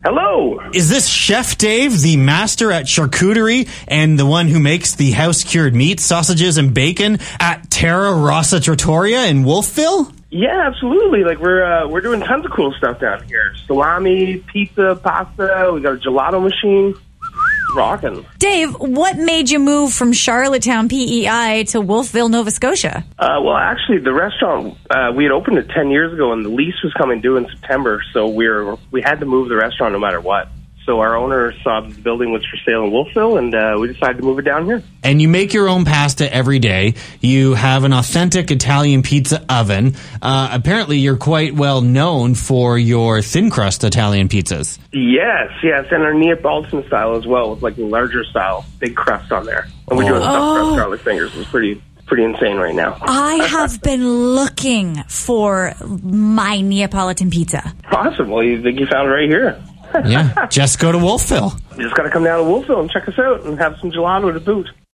Hello. Is this Chef Dave, the master at charcuterie and the one who makes the house-cured meat, sausages, and bacon at Terra Rossa Trattoria in Wolfville? Yeah, absolutely. Like we're doing tons of cool stuff down here. Salami, pizza, pasta. We got a gelato machine. Rocking. Dave, what made you move from Charlottetown, PEI to Wolfville, Nova Scotia? Well, actually, the restaurant, we had opened it 10 years ago, and the lease was coming due in September, so we had to move the restaurant no matter what. So our owner saw the building was for sale in Wolfville, and we decided to move it down here. And you make your own pasta every day. You have an authentic Italian pizza oven. Apparently, you're quite well known for your thin crust Italian pizzas. Yes, and our Neapolitan style as well, with like a larger style, big crust on there. And we're doing stuffed crust garlic fingers. It's pretty insane right now. I have been looking for my Neapolitan pizza. Awesome. Well, you think you found it right here. Yeah, just go to Wolfville. You just got to come down to Wolfville and check us out and have some gelato to boot.